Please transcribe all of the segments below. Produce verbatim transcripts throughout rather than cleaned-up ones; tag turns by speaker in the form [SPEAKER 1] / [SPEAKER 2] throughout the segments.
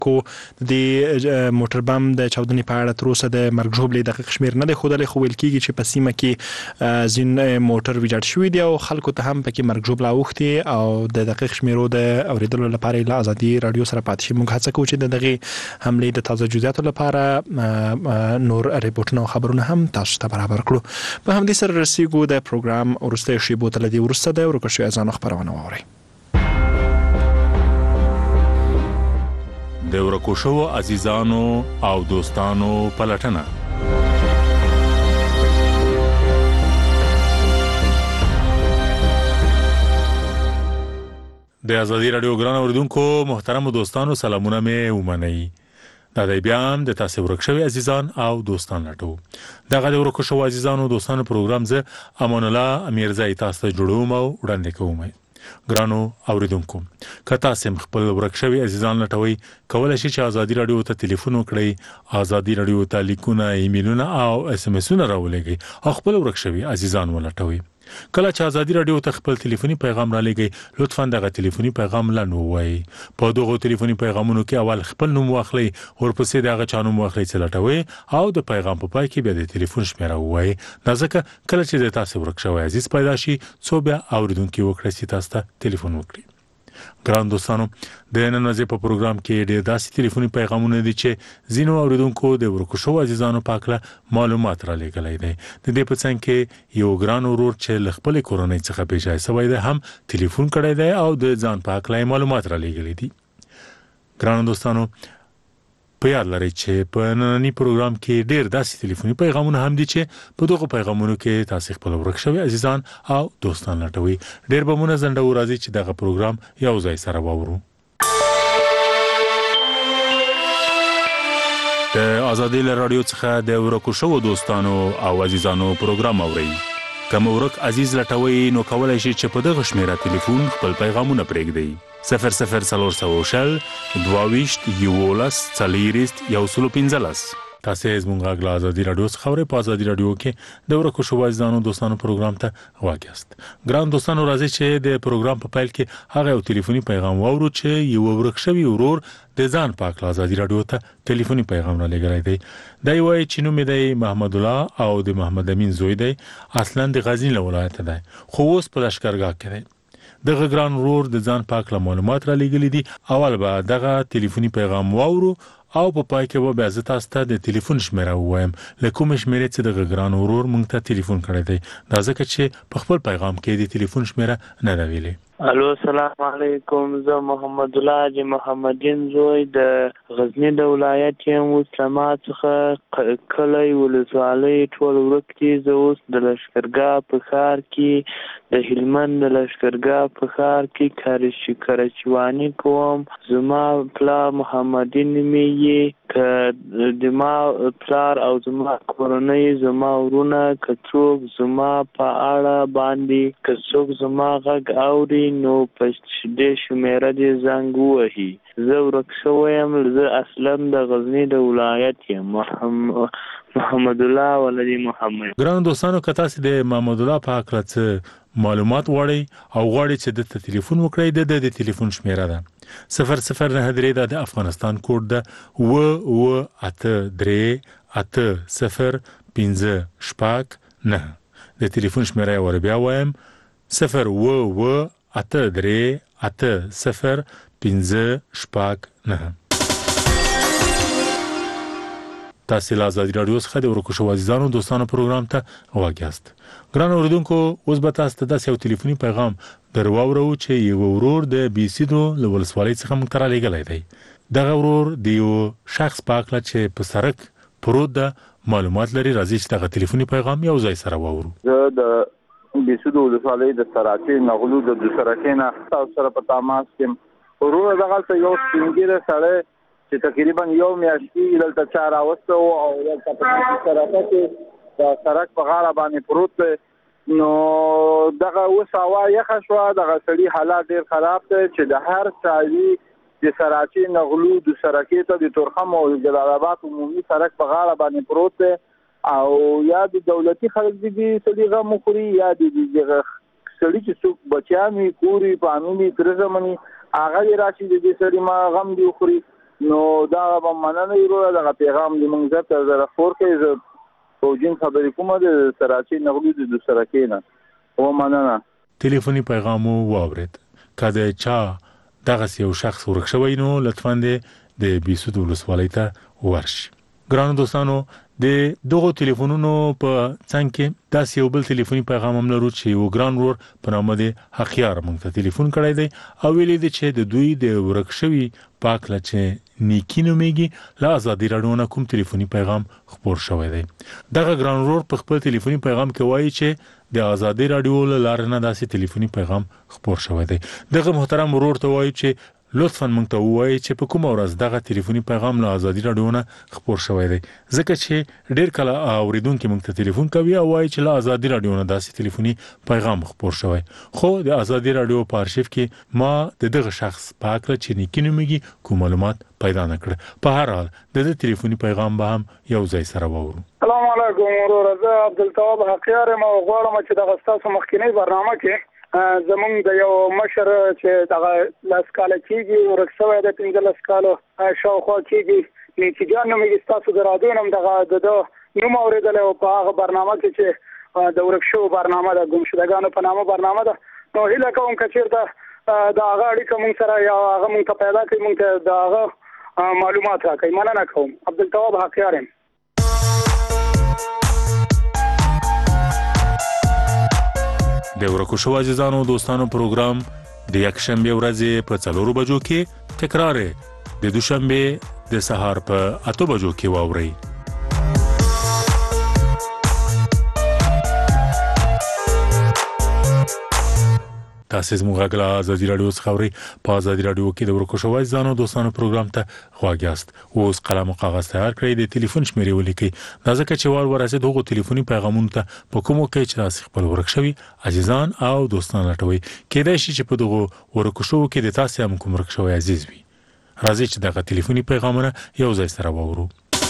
[SPEAKER 1] کو د موټر بم د چاودنې په اړه تر اوسه د مرګ ژوبلې دقیق شمیر نه دی ښودلی، خو ویل کېږي چې په سیمه کې ځین موټر ویجاړ شوي دي او خلکو ته هم پکې مرګ ژوبله اوښتې او د دقیق شمیرو د اورېدلو لپاره له ازادي راډیو سره پاتې شي. موږ هڅه کوو چې د دغې حملې د تازه جزئیاتو لپاره نور ریپورټونه او خبرونه هم تاسو ته برابر کړو. په همدې سره رسیږو د پروګرام وروستیو شیبو ته له دې وروسته د ورکه شویو اذانو خپرونه واورئ.
[SPEAKER 2] د ورکو شوو عزیزانو او دوستانو پلټنه. د ازادي راډیو ګران اوریدونکو محترم دوستانو سلامونه مې ومنئ. دا دی بیا هم د تاسو ورک شوي عزیزان او دوستان لټو. دغه د ورکو شوو عزیزانو دوستانو پروګرام زه امان الله امیرزای تاسو ته جوړوم او وړاندې کوم. ګرانو اوریدونکو که تاسو خپل ورک شوي عزیزان لټوي کولای شئ چې ازادي راډیو ته ټلیفون وکړئ، ازادي راډیو ته لیکونه، ایمیلونه او اس ام اسونه راولېږئ او خپل ورک شوي عزیزان ولټوي. کله چې ازادي راډیو ته خپل ټلیفوني پیغام را لېږئ لطفا دغه ټلیفوني پیغام لا نو وایي. په دغه ټلیفوني پیغامونو کې اول خپل نوم واخلئ، ورپسې دغه چا نوم واخلئ چې لټوي او د پیغام په پای کې بیا د ټلیفون شمیره ووایي. دا ځکه کله چې د تاسو ورک شوی عزیز پیدا شي څو بیا اوریدونکي وکړي چې تاسو ته ټلیفون وکړي. ګران دوستانو د نن ورځې په پروګرام کې ډېر داسې ټلیفوني پیغامونه دي چې ځینو اوریدونکو د ورکو شوو عزیزانو په اړه معلومات را لېږلی دی. د دې په څنګ کې یو ګران ورور چې له خپلې کورنۍ څخه بې ځای شوی دی هم ټلیفون کړی دی او د ځان په اړه معلومات را لېږلي دي. ګران دوستانو په یاد لرئ چې په نننی پروګرام کې ډېر داسې ټلیفوني پیغامونه هم دي چې په دغه پیغامونو کې تاسو خپل ورک شوي عزیزان او دوستان لټوي. ډېر به مونږ زنده ورازي چې دغه پروګرام یو ځای سره واورو. د ازادي راډیو څخه د ورکو شوو دوستانو او عزیزانو پروګرام اورئ. کوم ورک عزیز لټوي نو کولای شئ چې په دغه شمیره ټلیفون خپل پیغامونه پرېږدئ. صفر صفر څلور سوه شل دوه ویشت یولس څلېرویشت یو سل او پنځلس. تاسو زموږ غږ له ازادي راډیو څخه اورئ. په ازادي راډیو کې د ورکو شوو عزیزانو دوستانو پروګرام ته غوږ یاست. ګران دوستانو راځئ چې د پروګرام په پیل کې هغه یو ټلیفوني پیغام واورو چې یو ورک شوی ورور د ځان په اړه ازادي راډیو ته ټلیفوني پیغام را لېږلی دی. دا وایي چې نوم یې دی محمد الله او د محمد امین زوی دی، اصلا د غزنی له ولایته دی خو اوس په لښکرګاه کې دی. دغه ګران ورور د ځان په اړه معلومات را لېږلي دي. اول به دغه ټلیفوني پیغام واورو او په پای کې به بیا زه تاسو ته د ټلیفون شمیره ووایم له کومې شمیرې چې دغه ګران ورور موږ ته ټلیفون کړی دی. دا ځکه چې په خپل پیغام کې د ټلیفون شمیره نه ده ویلې.
[SPEAKER 3] الو السلام علیکم، زه محمد الله حاجي محمدین زوی د غزنی د ولایت یم، اوس له ما څخه کلی ولسوالۍ ټول ورک دي. زه اوس د لښکرګاه په ښار کې د هلمند د لښکرګاه په ښار کې کارچی کارچواني کوم. زما پلار محمدین نومیږي. که د ما پلار او زما کورنۍ زما ورونه که څوک زما په اړه باندې که څوک زما غږ اوري نو په دې شمیره دې زنګ ووهي. زه ورک شوی یم، زه اصلا د غزنی د ولایت یم. محمد الله ولدي محمد.
[SPEAKER 2] ګران دوستانو که تاسو د محمد الله په اړه څه معلومات غواړئ او غواړئ چې د ټلیفون وکړئ د د ټلیفون شمیره ده صفر صفر نه درې د افغانستان کوډ ده و و اته درې اته صفر پنځه شپږ نه. د ټلیفون شمیره ور بیا وایم صفر و و اته درې اته صفر پنځه شپږ نه. تاسو له ازادي راډیو څخه د ورکو شوو عزیزانو دوستانو پروګرام ته غوږ یاست. ګران اوریدونکو اوس به تاسو ته داسې یو ټلیفوني پیغام در واورو چې یو ورور د بیسیدو له ولسوالۍ څخه موږ ته را لېږلی دی. دغه ورور د یو شخص په اړه چې په سړک پروت ده معلومات لري. راځي چې دغه ټلیفوني پیغام یو ځای سره واورو.
[SPEAKER 4] زه د بیسیدو ولسوالۍ د سراچې نغلو د سراچې نه تاسو سره په تماس کې. ورور دغلته یو سپینګیره سړی چې تقریبا یو میاشتې دلته چا راوسته او دلته په سراچه کې د سړک په غاړه باندې پروت دی. نو دغه اوس هوا یخه شوه، دغه سړي حالات ډېر خراب دی چې د هر څاروي د سراچې نغلو د سرکې ته د تورخم او جلال آباد عمومي سړک په غاړه باندې پروت دی او یا د دولتي خلک دي سړي غم وخوري یا د سړي چې څوک بچیان وي کور وي فامیل وي تره زمني هغه یې راشي د دې سړي ما غم دي وخوري. نو دا به مننه وروره دغه پیغام دې موږ درته زه راخور کړی زه فوجین خبرې کومه د سراچې نغلو د دوسرکې نه و مننه.
[SPEAKER 2] ټلیفوني پیغام واورید که د چا دغه یو شخص ورک شوی نو لطفاً د بیسود ولسوالۍ ته ورشي. ګرانو دوستانو د دغه ټلیفونونو په څنګ کې داسې یو بل ټلیفوني پیغام هم لرو چې یو ګران ورور په نامه د حقیار موږ ته ټلیفون کړی دی او ویلي دی چې د دوی د ورک شوي پاک لچې نیکی نومیږي له ازادي راډیو نه کوم ټلیفوني پیغام خبر شوی دی. دغه ګران ورور په خپل ټلیفوني پیغام کې وایي چې د ازادي راډیو له لارې نه داسې ټلیفوني پیغام خبر شوی دی. دغه محترم ورور ته وایي چې لطفاً موږ ته ووایي چې په کومه ورځ دغه ټلیفوني پیغام له ازادي راډیو نه خبر شوی دی ځکه چې ډیر کله اوریدونکو موږ ته ټلیفون کوي او وایي چې له ازادي راډیو نه داسې ټلیفوني پیغام خبر شوی خو د ازادي راډیو په ارشیف کې ما د دغه شخص په اړه چې نیکی نومیږي کوم معلومات پیدا نکړ. په هر حال د دې ټلیفوني پیغام به هم یو ځای سره وورو.
[SPEAKER 5] السلام علیکم ورور زه عبدالتواب حقیار ما غواړم چې دغه تاسو مخکینی برنامه کې زمونږ د یو مشر چې دغه لاس کاله کېږي ورک شوی د پنځلس کالو شاوخوا کېږي نیکي جان نومېږي ستاسو د راډیو نه هم دغه د ده نوم اورېدلی و په هغه برنامه کې چې د ورک شوو برنامه ده ګمشدګانو په نامه برنامه ده. نو هیله کوم که چېرته د هغه اړیکه مونږ سره یا هغه مونږ ته پیدا کړي مونږ ته د هغه معلومات راکړئ. مننه کوم. عبدالتواب حقیار یم.
[SPEAKER 2] د ورکو شو عزیزانو دوستانو پروګرام د یک شنبه ورځې په څلورو بجو کې تکرار د دوشنبه د سهار په اته بجو کې واوري. تاسو زموږ غږ ازادي راډیو څخه اورئ. په ازادي راډیو کې د ورکو شو عزیزانو دوستانو پروګرام ته خواږیاست. اوس قلم او کاغذ تیار کړئ د ټلیفون شمیرې ولیکئ. دا ځکه چې وار ورسې دغه ټلیفوني پیغامونو ته په کومو کې چې تاسو خپل ورک شوی عزیزان او دوستان لټوي کېدای شي چې په دغه ورکو شو کې د تاسو هم کوم ورک شوی عزیز وي. راځي چې دغه ټلیفوني پیغامونه یو ځای سره وورو.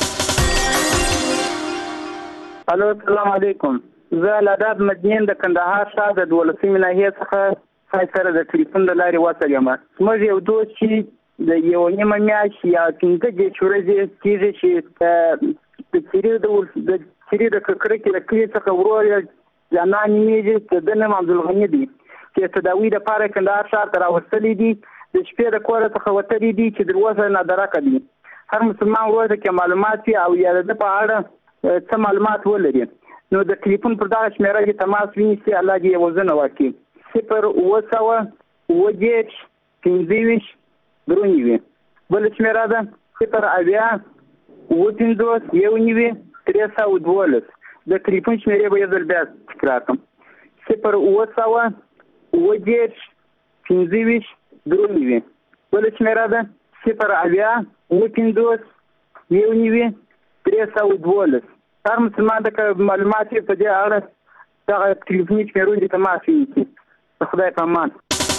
[SPEAKER 6] الو السلام علیکم. زه لاداب مدین د کندهار ښار د دولسمې ناحیې څخه سره د ټلیفون د لارې وصل یم. زموږ یو دوست چې د یو نیمه میاشت یا پنځه دېرش ورځې کېږي چې د څیرې د څیرې د ککړه کې د کلي څخه ورور یې جانا نومېږي د ده نوم عبدالغني دی چې تداوي دپاره کندهار ښار ته راوستلي دي. د شپې د کوره څخه وتلي دي چې تر اوسه نادرکه دي. هر مسلمان ورور ته کې معلومات وي او یا د ده په اړه څه معلومات ولري نو د ټلیفون پر دغه شمېره کې تماس ونیسي. الله دې یې وزنه ورکړي. صفر اوه سوه اوه دېرش پنځه ویشت درې نوي. بله شمېره ده صفر اویا اوه پنځوس یو نوي درې سوه دولس. د ټلیفون شمېرې به یو ځل بیا تکرار کړم. صفر اوه سوه اوه دېرش پنځه ویشت درې نوي. بله شمېره ده صفر اویا اوه پنځوس یو نوي درې سوه دولس. هر مسلمان د معلومات په دې اړه دغه ټلیفوني شمېرو دې تماس ونیسي. خدای په امان.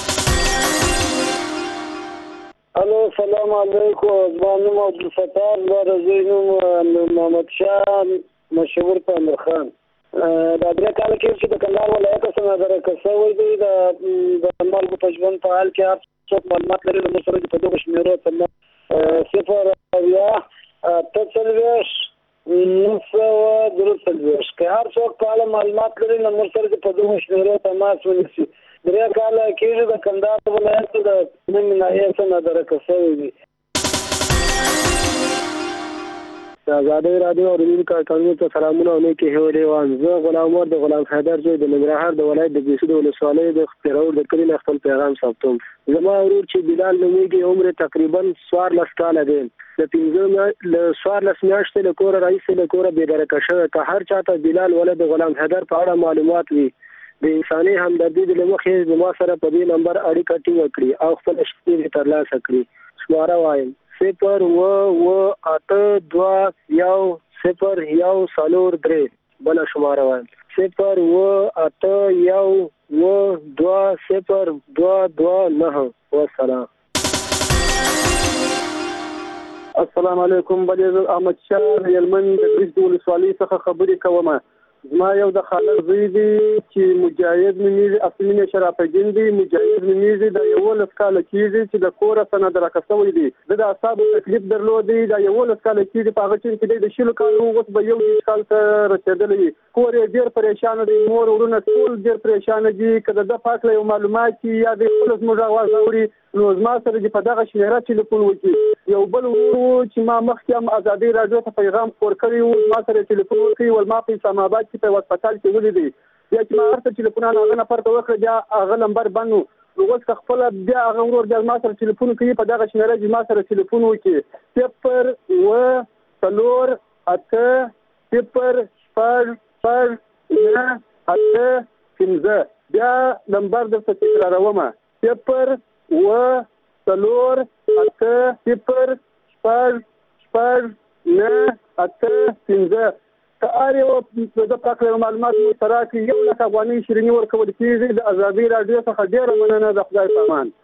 [SPEAKER 5] الو سلام علیکم. زما نوم عبدالفتاح زما د زوی نوم محمد شاه مشهور په امیر خان. دا درې کاله کې چې د کندهار ولایت څخه نادرکه شوی دی د مالګو په ژوند په حال کې هر څوک معلومات لري زموږ سره په دغه شمېرو ته صفر اویا اته څلوېښت نهه سوه درې څلوېښت. که هر څوک په اړه معلومات لري نو موږ سره په دغو شمېرو تماس ونیسي. درې کاله کېږي د کندهار ولایت د نیمې ناحیې څخه نادرکه شوی دی. د ازادۍ راډیو اورېدونکو کارکوونکو ته سلامونه او نیکې هیلې وایم. زه غلام عمر د غلام حیدر زوی د ننګرهار د ولایت د بیسود ولسوالۍ د پیرور د کلي نه خپل پیغام ثبتوم. زما ورور چې بلال نومېږي عمر تقریبا څوارلس کاله دی. د پنځه له څوارلس میاشتې له کوره راهیسې له کوره بېدرکه شوی. که هر چا ته بلال ولد غلام حیدر په اړه معلومات وي د انساني همدردي د مخې زما سره په دې نمبر اړیکه ټینګه کړي او خپل شمېرې ترلاسه کړي. شماره وایم صفر اوه اوه اته دوه یو صفر یو څلور درې. بله شماره وایم صفر اوه اته یو اوه دوه صفر دوه دوه نهه. والسلام. السلام علیکم. بلې زه احمد شاه د هلمند د بریج د ولسوالۍ څخه خبرې کوم. زما یو د خالق زوی دی چې مجاهد نومیږي، اصلي شرف الدین دی، مجاهد نومیږي. د یولس کاله کېږي چې د کوره سند راکړی دی. د د اعصابو تکلیف درلودی، د یولس کاله کېږي په هغه ټیم کې د شلو کالو اوس به یو دېرش کال ته رسېدلی. کور یې ډېر پریشانه دی، مور ورونه ټول ډېر پریشانه دي. که د ده په هکله یو معلومات چې یا د خپله زموږ اواز اوري نو زما سره دې په دغه شمېره ټلیفون وکړي. یو بل ورور چې ما مخکې هم ازادۍ راډیو ته پیغام خپور کړی و، زما سره ټلیفون وکړي ول ما په اسلام آباد کې په هسپتال کې ولیدی. بیا چې ما هر څه ټلیفونونه هغه نفر ته وکړه بیا هغه نمبر بند و. اوس که خپله بیا هغه ورور بیا زما سره ټلیفون کوي په دغه شمېره چې زما سره ټلیفون وکړي صفر اووه څلور اته صفر شپږ شپږ نهه اته پنځه. بیا نمبر درته تکراروم صفر اووه څلور اته صفر شپږ شپږ نهه اته پنځه. که هر یو د په هکله معلومات مو سره کړي یو لک افغانۍ شیریني ورکول کېږي. د ازادۍ راډیو څخه ډېره مننه. د خدای په امان.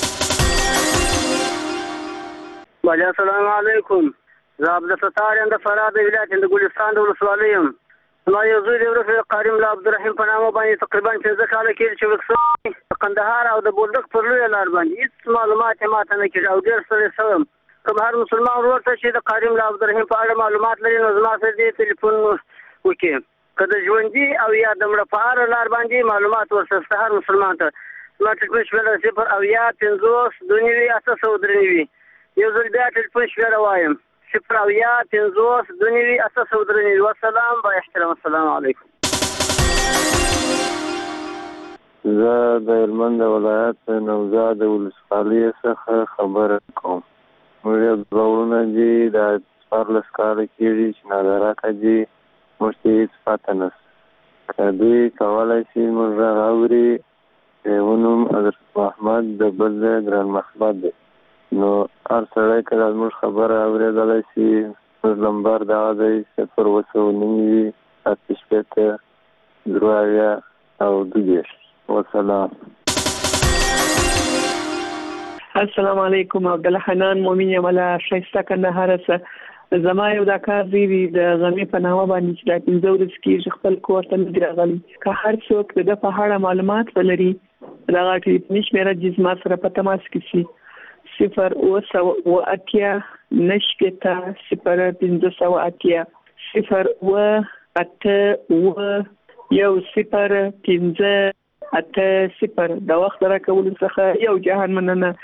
[SPEAKER 6] السلام علیکم. زه عبدالستار یم د فراه د ولایت د ګلستان د ولسوالۍ یم. زما یو زوی دی ورور قارم له عبدالرحیم په نامه باندې تقریبا پنځه کاله کېږي چې ورک شوی. د کندهار او د بولدک پر لویه لار باندې هېڅ معلومات یې ماته نه کېږي او ډېر ستړی شوم. کوم هر مسلمان ورور ته چې د قارم له عبدالرحیم په اړه معلومات لري نو زما سره دې ټلیفون وکړي. که د ژوندي او یا د مړه په هره لار باندې معلومات ورسره شته هر مسلمان ته. زما ټلیفون شمېره صفر اویا پنځوس دوه نوي اته سوه درې نوي. یو ځل بیا ټلیفون شمېره وایم صفر اویا پنځوس دوه نوي اته سوه درې نوي. والسلام با احترام. السلام علیکم.
[SPEAKER 7] زه د هلمند ولایت نوزاد ولسوالۍ څخه خبره کوم. موږ یو دوه وروڼه دي د څوارلس کاله کېږي چې نادراکه دي، موږ ته هېڅ پته نشته. که دوی کولی شي موږ غږ اوري، د یوه نوم حضرت محمد د بل دی ګران محمد دی، نو هر سړی که دا زموږ خبره اورېدلی شي زموږ نمبر دغه دی صفر اووه سوه نهه نوي اته شپېته درې اویا او دوه دېرش. والسلام.
[SPEAKER 8] السلام علیکم. عبدالله حنان مومن یم له ښایسته کندهار څخه. زما یو دا کار دی د غمې په نامه باندې چې دا پنځه ورځې کېږي خپل کور ته نه دي راغلی. که هر څوک د ده په اړه معلومات ولري دغه ټلیفوني شمېره دې زما سره په تماس کې شي صفر اووه سوه اووه اتیا نهه شپېته صفر پنځه سوه اتیا صفر اووه اته اووه یو صفر پنځه اته صفر. د وخت راکولو څخه یو جهان مننه.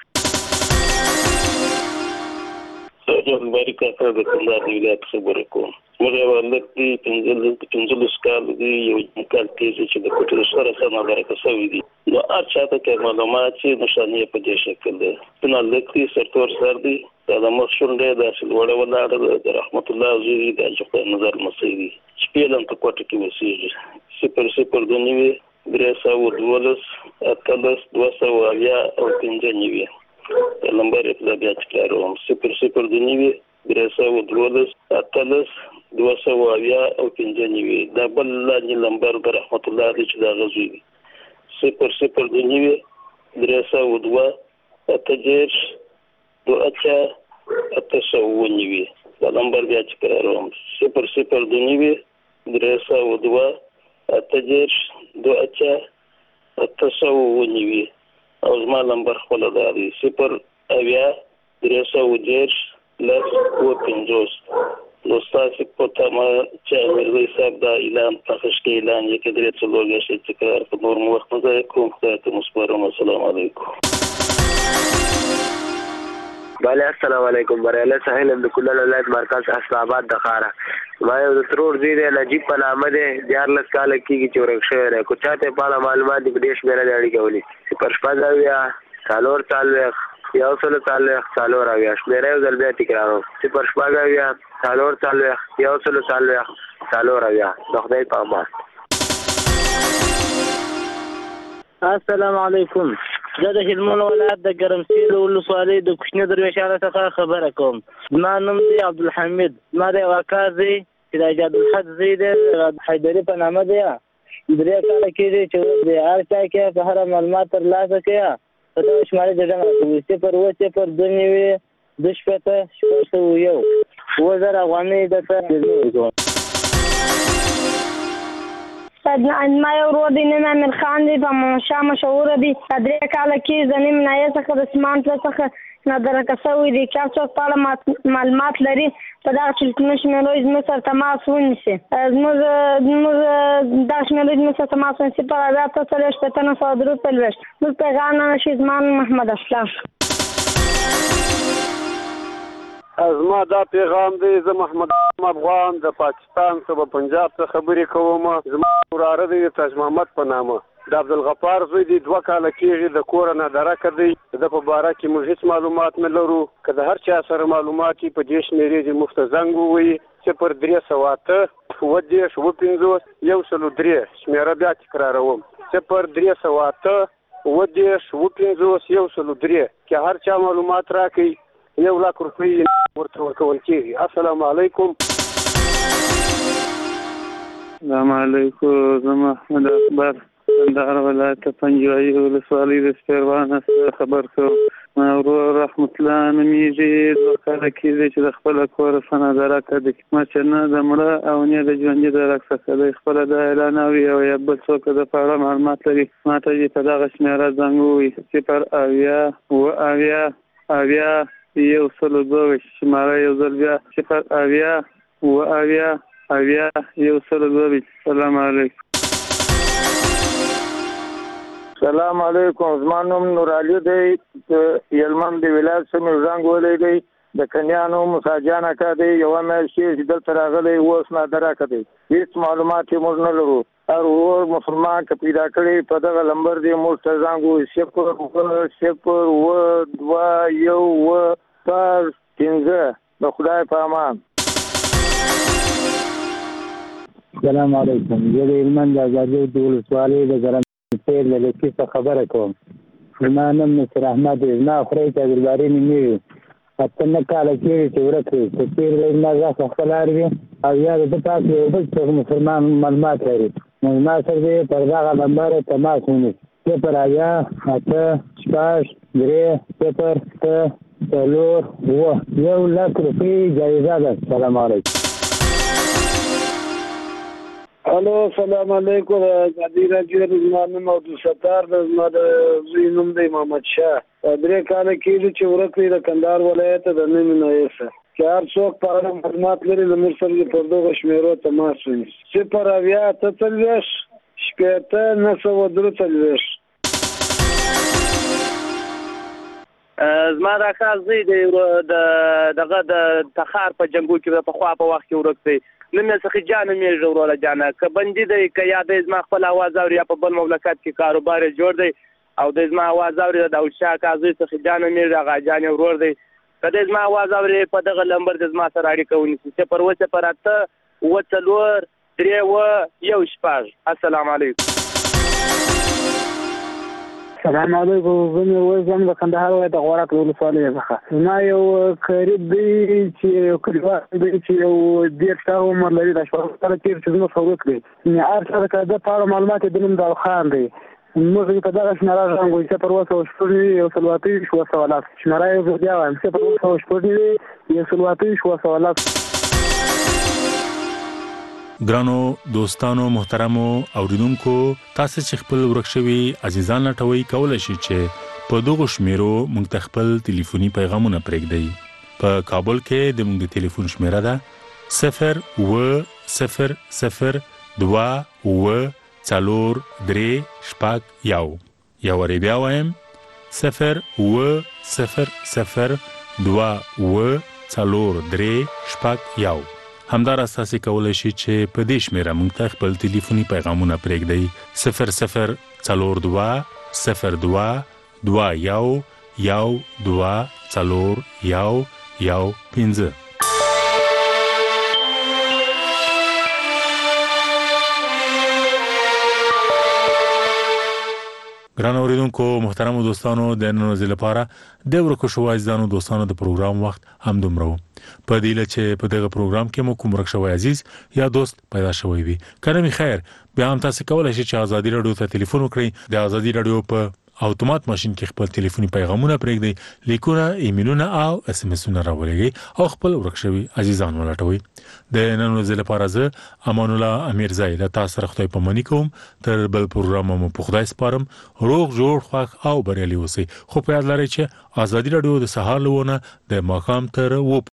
[SPEAKER 9] جان باری کاکا د کندهار د ولایت خبره کوم. موږ یو هلک دی پنځلس کاله دی، یو کال کېږي چې د کوټې د سره سره نادرکه شوی دی. نو هر چاته که معلومات چې نښانې یې په دې شکل دی. سپین هلک دی، سرتور سر دی، دا د مخ شونډه داسې لوړه ولاړه ده. د رحمت الله زوی دی، د حاجي خدای نظر لمسی دی. شپې هم په کوټه کې اوسېږي. صفر صفر دوه نوي درې سوه دولس اتلس دوه سوه اویا او پنځه نوي. د نمبر یې بیا تکراروم صفر صفر دوه نوي درې سوه دولس اتلس دوه سوه اویا او پنځه نوي. دا بل لاندې نمبر د رحمت الله دی چې د هغه زوی دی. صفر صفر دوه نوي درې سوه دوه اته دېرش دوه اتیا اته سوه اووه نوي. دا نمبر بیا تکراروم صفر صفر دوه نوي درې سوه دوه اته دېرش دوه اتیا اته سوه اووه نوي. او زما نمبر خپله دا دی صفر اویا درې سوه دېرش لس اووه پنځوس. نو ستاسې په تمه چې میرزی صاحب دا اعلان پخش کې اعلان یې کې درې څلور میاشتې تکرار په نور مو وخت نه ضایع کوم. خدای ته مو سپارم. السلام علیکم.
[SPEAKER 10] بله السلام علیکم. بریالی ساحل د کونړ ولایت مرکز اسلام آباد د ښاره. ما یو د ترور زوی دی نجیب په نامه دی، دیارلس کاله کېږي چې ورک شوی دی. که چا ته یې په اړه معلومات دي په دې شمېره دې اړیکه ولي صفر شپږ اویا څلور څلوېښت یو سلو څلوېښت څلور اویا. شمېره یو ځل بیا تکراروم صفر شپږ اویا څلور څلوېښت یو سلو څلوېښت څلور اویا. د خدای په امان.
[SPEAKER 3] السلام علیکم. زه د هلمند ولایت د ګرمسیر ولسوالۍ د کوچني درویشانو څخه خبره کوم. زما نوم دی عبدالحمید. زما د یو اکا زوی چې د ایجاد الحق زوی دی حیدري په نامه دی. درې کاله کېږي چې اوس دی هر چا کې په هره معلومات ترلاسه کړه په دغه شمالي د ډنګ راکوي صفر اووه صفر دوه نوي دوه شپېته شپږ سوه یو اووه زره افغانۍ درته ډېر کوم.
[SPEAKER 11] ما یو ورور دی نن امیر خان دی په منشا مشهور دی درې کاله کې زنیم نایې څخه د سیمانټ څخه نادرکه شوی دی چې څوک په اړه معلومات لري په دغه ټلیفون شمیرو زموږ سره تماس ونیسي زموږ زموږ دغه شمیرو زموږ سره تماس ونیسي په هزار ته څلوېښت شپېته نه سوه درې څلوېښت موږ پیغام شیزمان محمد اسلام.
[SPEAKER 12] زما دا پیغام دی زه محمد افغان د پاکستان صوبه پنجاب څخه خبرې کوم. زما وراره دی تاج محمد په نامه د عبدالغفار زوی دی دوه کاله کېږي د کوره نادرکه دی د په باره کې موږ هېڅ معلومات نه لرو که د هر چا سره معلومات وي په دې شمېرې دې موږ ته زنګ ووایي صفر درې سوه اته اووه دېرش اووه پنځوس یو سلو درې شمېره بیا تکراروم صفر درې سوه اته اووه دېرش اووه پنځوس یو سلو درې که هر چا معلومات راکړي یو لاک روپۍ ورته ورکول کېږي. السلام علیکم.
[SPEAKER 13] السلام علیکم. زه محمد اکبر کندهار ولایت پنجوایي ولسوالۍ د سپیروانه څخه خبر کوم. ما ورور رحمت الله نومیږي دوه کاله کېږي چې د خپله کوره سنادرکه دی ما چې نه د مړه او نه د ژوندي درک څخه دی خپله دا اعلانوي او یا بل څوک د په اړه معلومات لري ما ته یې په دغه شمېره زنګ ووایي صفر اویا اووه اویا اویا یو سلو دوه شماره یو ځل بیا صفر اویا اووه اویا اویا یو سلو دوه. سلام علیکم.
[SPEAKER 14] سلام علیکم. زما نوم نور علي دی هلمند د ولایت څخه زنګ وهلی دی د کنیانو مساجان اکا دی یوه میاشت چې دلته راغلی اوس نادرکه دی هېڅ معلومات یې موږ نه لرو. هر ورور مسلمان که پیدا کړی په دغه لمبر دی موږ ته زنګ ووایي صفر اووه صفر اووه دوه یو اووه شپږ پنځه د خدای په امان.
[SPEAKER 15] سلام علیکم. زه د هلمند د ازادۍ د ولسوالۍ د ګرم پیر له لیکي څخه خبره کوم. زما نوم نصیر احمد دی. زما خورۍ ته عبدالباري نومېږي. اته نه کاله کېږي چې ورک دی که چېرې دی زما غږ په خپله اړوي او یا د ده پاس یو بل څوک مسلمان معلومات لري نو زما سره دی پر دغه نمبر تماس ونیسي صفر اویا اته شپږ درې صفر اته څلور اووه یو لک روپۍ جایزه ده. سلام علیکم.
[SPEAKER 5] الو سلام علیکم. ازادي راډیو د زما نوم عبدالستار د زما د زوی نوم دی محمد شاه. درې کاله کېږي چې ورک دی د کندهار ولایت د نوم نایسه چې هر څوک په اړه معلومات لري زموږ سره دې پر دغو شمېرو تماس ونیسي صفر اویا اته څلوېښت شپېته نه سوه درې څلوېښت.
[SPEAKER 16] زما دا کار زوی دی دغه د تخار په جنګو کې پخوا په وخت کې ورک دی نوم یې سخیجان نومېږي وروره جانه که بندي دی که یا دی زما خپل اواز اوري یا په بل مملکت کې کاروبار یې جوړ دی او دی زما اواز اوري د داودشاه اکا زوی سخیجان نومېږي هغه جان یې ورور دی که دی زما اواز اوري په دغه لمبر دی زما سره اړیکه ونیسي صفر اووه صفر اته اووه څلور درې اووه یو شپږ. السلام علیکم.
[SPEAKER 17] سلام علیکم. زه میرویس یم د کندهار ولایت د غورک ولسوالۍ څخه. زما یو قریب دی چې یو کلیوال دی چې یو دېرش کاله عمر لري دا شپږ کاله تېر چې زموږ څخه ورک دی هر چا د ده په اړه معلومات یې د نوم داوخان دی موږ په دغه شمېره زنګ ووایي صفر اووه سوه شپږ نوي یو سل اته ویشت اووه سوه لس شمېره یې زه بیا وایم صفر اووه سوه شپږ نوي یو سل اته ویشت اووه سوه لس.
[SPEAKER 2] ګرانو دوستانو محترمو اوریدونکو تاسو چې خپل ورک شوي عزیزان لټوي کولای شئ چې په دغه شمیرو موږ ته خپل ټلیفوني پیغامونه پرېږدئ. په کابل کې د موږ د ټلیفون شمیره ده صفر اووه صفر صفر دوه اووه څلور درې شپږ یو یا ور بیا وایم صفر اووه صفر صفر دوه اووه څلور درې شپږ یو. همداراز تاسو کولای شئ چې په دې شمیره موږ ته خپل ټلیفوني پیغامونه پرېږدئ صفر صفر څلور دوه صفر دوه دوه یو یو دوه څلور یو یو پنځه. ګران اوریدونکو محترمو دوستانو د نن ورځې لپاره د ورکو شوی عزیزانو دوستانو د پروګرام وخت هم دومره و. په دې لچ په دغه پروګرام کې مو کوم ورک شوی عزیز یا دوست پیدا شوی وي کنه می خیر بیا هم تاسو کولای شئ چې ازادي رادیو ته ټلیفون وکړئ. د ازادي رادیو په اتومات ماشين کې خپل ټلیفوني پیغامونه پرېږدي، لیکونه، ایمیلونه او اس ام اسونه راولېږي او خپل ورکشوي عزیزان ولټوي. د نن ورځې لپاره زه امان الله امیرزای له تاسو سره خدای پاماني کوم. تر بل پروګرام مو په خدای سپارم. روغ جوړ خوښ او بریالي اوسئ. خو په یاد لرئ چې ازادي رادیو د سهار لونه د ماښام تر و